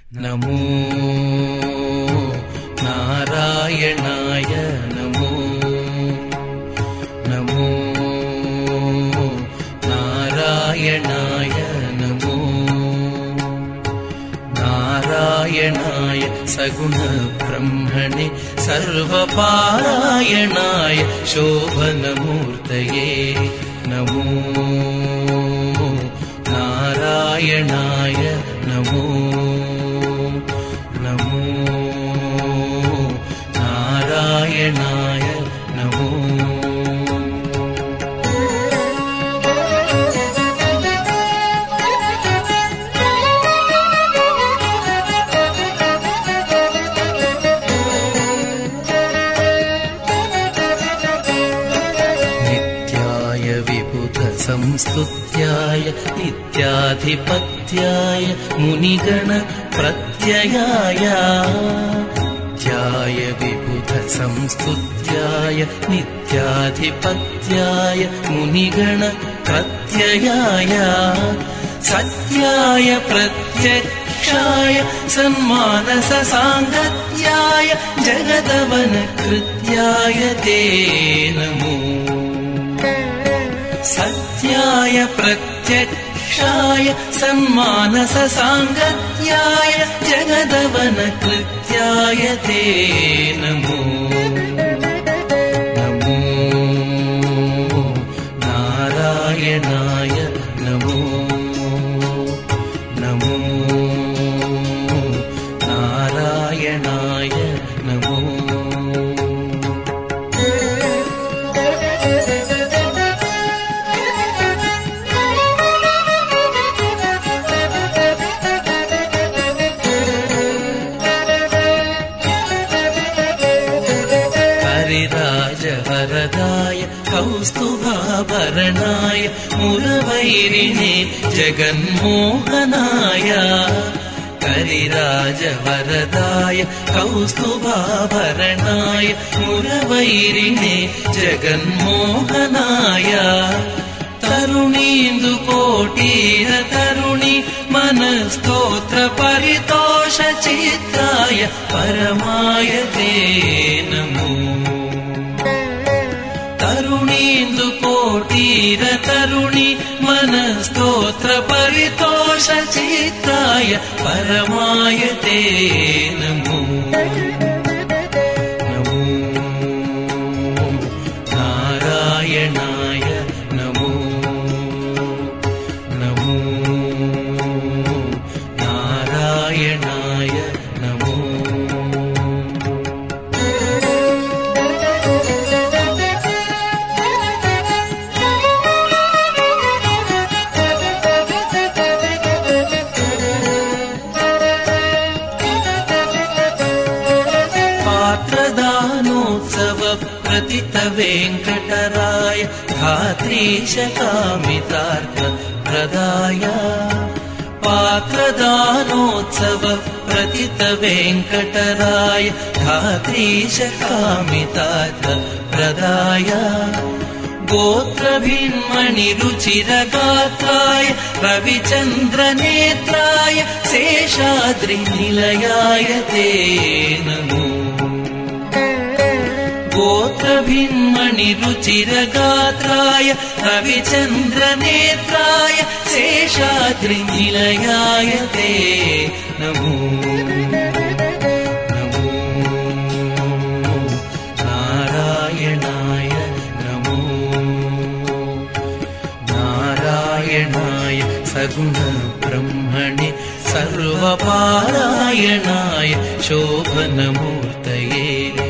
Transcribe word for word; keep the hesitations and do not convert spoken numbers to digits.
నమో నారాయణాయ నమో నమో నారాయణాయ నమో నారాయణాయ సగుణ బ్రహ్మణే సర్వపారాయణాయ శోభనమూర్తయే నమో నారాయణాయ నమో నమో నారాయణాయ నమో సంస్తుత్యాయ నిత్యాధిపత్యాయ మునిగణ ప్రత్యయాయ ధ్యాయ విబుధ సంస్తుత్యాయ నిత్యాధిపత్యాయ మునిగణ ప్రత్యయాయ సత్యాయ ప్రత్యక్షాయ సన్మానస సాంగత్యాయ జగదవన కృత్యాయ తే నమో సత్యాయ ప్రత్యక్షాయ సన్మానస సాంగత్యాయ జగదవన కృత్యాయ తే నమో నమో నారాయణాయ నమో నమో నారాయణాయ నమో వరదాయ కౌస్తుభాభరణాయ మురవైరిణే జగన్మోహనాయ కరిరాజ వరదాయ కౌస్తుభాభరణాయ మురవైరిణే జగన్మోహనాయ తరుణీందు కోటీర తరుణి మనస్తోత్ర పరితోష చిత్తాయ పరమాయ తే నమో తరుణీందు కోటీర తరుణి మనస్తోత్ర పరితోష చిత్తాయ పరమాయ తే నమో నమో నారాయణాయ నమో నమో నారాయణాయ నమో పాత్రదానోత్సవ ప్రతిత వెంకటరాయ ధాత్రీశ కామితార్థ ప్రదాయ పాత్రదానోత్సవ ప్రతిత వెంకటరాయ ధాత్రీశ కామితార్థ ప్రదాయ గోత్రభిన్మణి రుచిరగాత్రాయ రవిచంద్ర నేత్రాయ శేషాద్రి నిలయాయ తే నమో గోత్రభిన్మణి రుచిరగాత్రాయ రవిచంద్ర నేత్రాయ శేషాద్రి నిలయాయ తే నమో నమో నారాయణాయ నమో నారాయణాయ సగుణ బ్రహ్మణే సర్వపారాయణాయ శోభనమూర్తయే